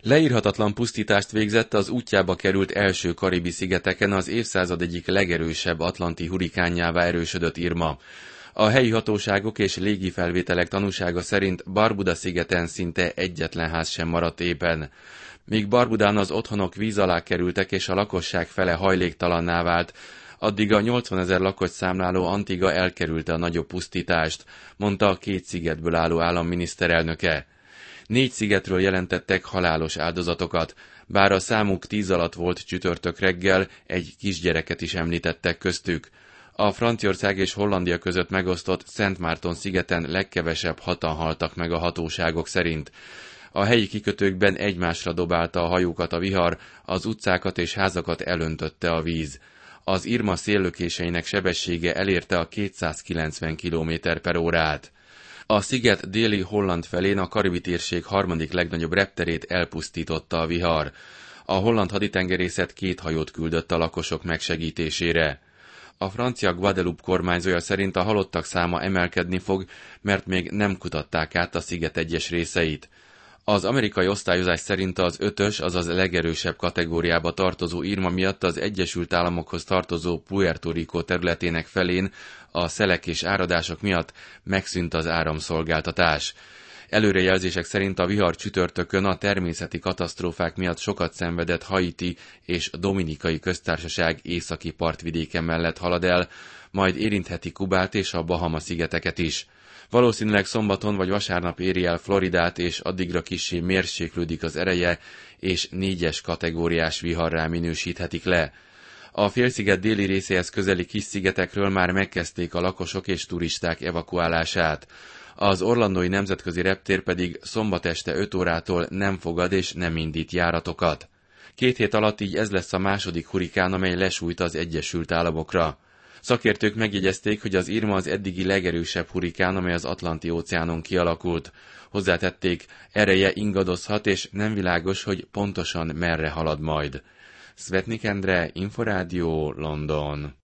Leírhatatlan pusztítást végzett az útjába került első Karibi-szigeteken az évszázad egyik legerősebb atlanti hurikánjává erősödött Irma. A helyi hatóságok és légifelvételek tanúsága szerint Barbuda-szigeten szinte egyetlen ház sem maradt épen. Míg Barbudán az otthonok víz alá kerültek és a lakosság fele hajléktalanná vált, addig a 80 000 lakost számláló Antigua elkerülte a nagyobb pusztítást, mondta a 2 szigetből álló állam miniszterelnöke. 4 szigetről jelentettek halálos áldozatokat, bár a számuk 10 alatt volt csütörtök reggel, egy kisgyereket is említettek köztük. A Franciaország és Hollandia között megosztott Szent Márton szigeten legkevesebb 6-an haltak meg a hatóságok szerint. A helyi kikötőkben egymásra dobálta a hajókat a vihar, az utcákat és házakat elöntötte a víz. Az Irma széllökéseinek sebessége elérte a 290 km/órát. A sziget déli Holland felén a Karibi térség harmadik legnagyobb repterét elpusztította a vihar. A holland haditengerészet 2 hajót küldött a lakosok megsegítésére. A francia Guadeloupe kormányzója szerint a halottak száma emelkedni fog, mert még nem kutatták át a sziget egyes részeit. Az amerikai osztályozás szerint az 5-ös, azaz legerősebb kategóriába tartozó Irma miatt az Egyesült Államokhoz tartozó Puerto Rico területének felén a szelek és áradások miatt megszűnt az áramszolgáltatás. Előrejelzések szerint a vihar csütörtökön a természeti katasztrófák miatt sokat szenvedett Haiti és Dominikai Köztársaság északi partvidéke mellett halad el, majd érintheti Kubát és a Bahama-szigeteket is. Valószínűleg szombaton vagy vasárnap éri el Floridát, és addigra kissé mérséklődik az ereje, és 4-es kategóriás viharrá minősíthetik le. A félsziget déli részéhez közeli kis szigetekről már megkezdték a lakosok és turisták evakuálását. Az orlandói nemzetközi reptér pedig szombat este 5 órától nem fogad és nem indít járatokat. 2 hét alatt így ez lesz a második hurikán, amely lesújt az Egyesült Államokra. Szakértők megjegyezték, hogy az Irma az eddigi legerősebb hurikán, amely az Atlanti-óceánon kialakult. Hozzátették, ereje ingadozhat, és nem világos, hogy pontosan merre halad majd. Svetnik Endre, Inforádió, London.